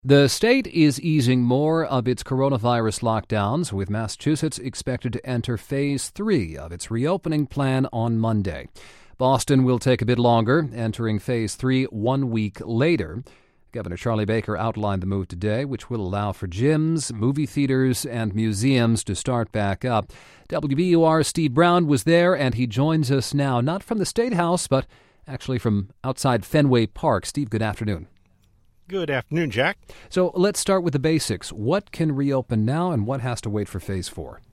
The state is easing more of its coronavirus lockdowns, with Massachusetts expected to enter Phase 3 of its reopening plan on Monday. Boston will take a bit longer, entering Phase 3 1 week later. Governor Charlie Baker outlined the move today, which will allow for gyms, movie theaters, and museums to start back up. WBUR's Steve Brown was there, and he joins us now, not from the State House, but actually from outside Fenway Park. Steve, good afternoon. Good afternoon, Jack. So let's start with the basics. What can reopen now and what has to wait for Phase 4?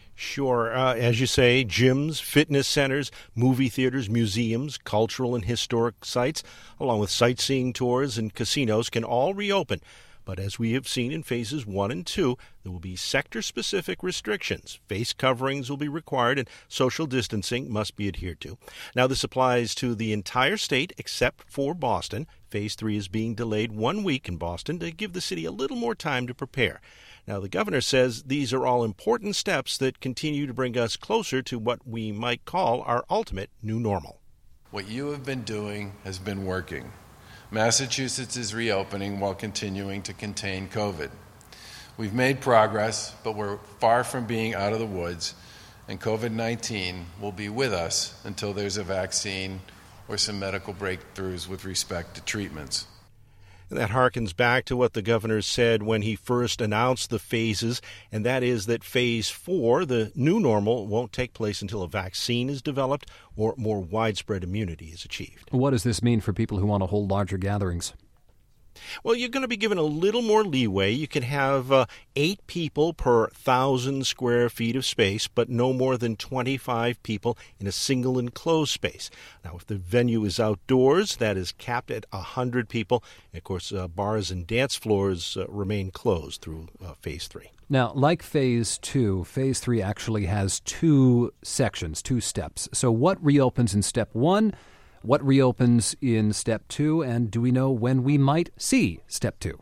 Sure. As you say, gyms, fitness centers, movie theaters, museums, cultural and historic sites, along with sightseeing tours and casinos can all reopen. But as we have seen in Phases 1 and 2, there will be sector-specific restrictions. Face coverings will be required and social distancing must be adhered to. Now, this applies to the entire state except for Boston. Phase 3 is being delayed 1 week in Boston to give the city a little more time to prepare. Now, the governor says these are all important steps that continue to bring us closer to what we might call our ultimate new normal. What you have been doing has been working. Massachusetts is reopening while continuing to contain COVID. We've made progress, but we're far from being out of the woods, and COVID-19 will be with us until there's a vaccine or some medical breakthroughs with respect to treatments. That harkens back to what the governor said when he first announced the phases, and that is that Phase 4, the new normal, won't take place until a vaccine is developed or more widespread immunity is achieved. What does this mean for people who want to hold larger gatherings? Well, you're going to be given a little more leeway. You can have 8 people per 1,000 square feet of space, but no more than 25 people in a single enclosed space. Now, if the venue is outdoors, that is capped at 100 people. And of course, bars and dance floors remain closed through Phase 3. Now, like Phase 2, Phase 3 actually has 2 sections, 2 steps. So what reopens in Step 1? What reopens in Step 2, and do we know when we might see Step 2?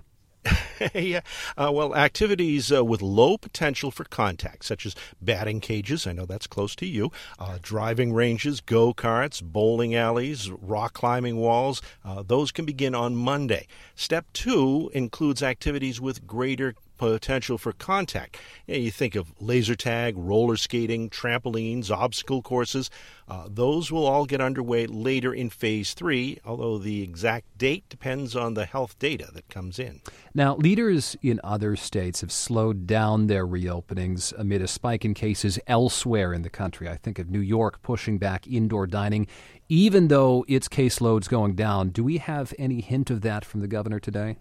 Yeah. Well, activities with low potential for contact, such as batting cages, I know that's close to you, driving ranges, go-karts, bowling alleys, rock climbing walls, those can begin on Monday. Step 2 includes activities with greater potential for contact. You think of laser tag, roller skating, trampolines, obstacle courses. Those will all get underway later in Phase 3, although the exact date depends on the health data that comes in. Now, leaders in other states have slowed down their reopenings amid a spike in cases elsewhere in the country. I think of New York pushing back indoor dining, even though its caseload's going down. Do we have any hint of that from the governor today?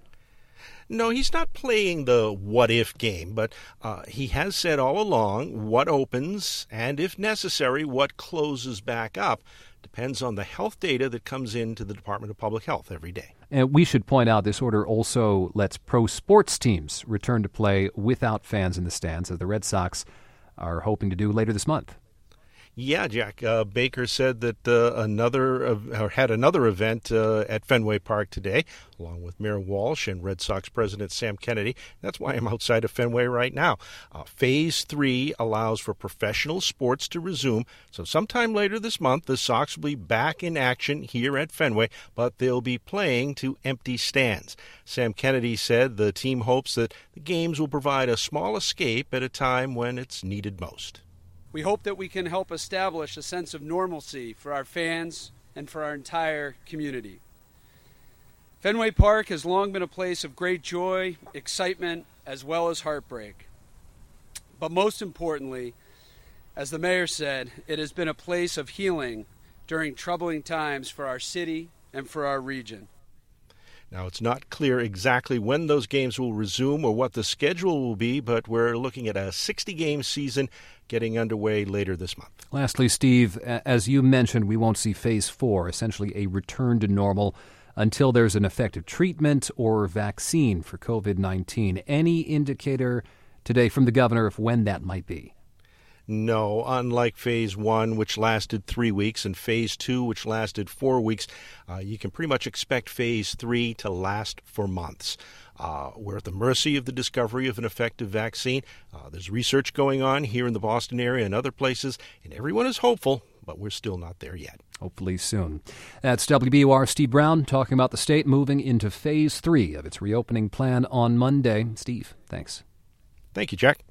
No, he's not playing the what-if game, but he has said all along what opens and, if necessary, what closes back up depends on the health data that comes into the Department of Public Health every day. And we should point out this order also lets pro sports teams return to play without fans in the stands, as the Red Sox are hoping to do later this month. Yeah, Jack. Baker said that had another event at Fenway Park today, along with Mayor Walsh and Red Sox President Sam Kennedy. That's why I'm outside of Fenway right now. Phase 3 allows for professional sports to resume. So sometime later this month, the Sox will be back in action here at Fenway, but they'll be playing to empty stands. Sam Kennedy said the team hopes that the games will provide a small escape at a time when it's needed most. We hope that we can help establish a sense of normalcy for our fans and for our entire community. Fenway Park has long been a place of great joy, excitement, as well as heartbreak. But most importantly, as the mayor said, it has been a place of healing during troubling times for our city and for our region. Now, it's not clear exactly when those games will resume or what the schedule will be, but we're looking at a 60-game season getting underway later this month. Lastly, Steve, as you mentioned, we won't see Phase 4, essentially a return to normal, until there's an effective treatment or vaccine for COVID-19. Any indicator today from the governor of when that might be? No, unlike Phase 1, which lasted 3 weeks, and Phase 2, which lasted 4 weeks, you can pretty much expect Phase 3 to last for months. We're at the mercy of the discovery of an effective vaccine. There's research going on here in the Boston area and other places, and everyone is hopeful, but we're still not there yet. Hopefully soon. That's WBUR Steve Brown talking about the state moving into Phase 3 of its reopening plan on Monday. Steve, thanks. Thank you, Jack.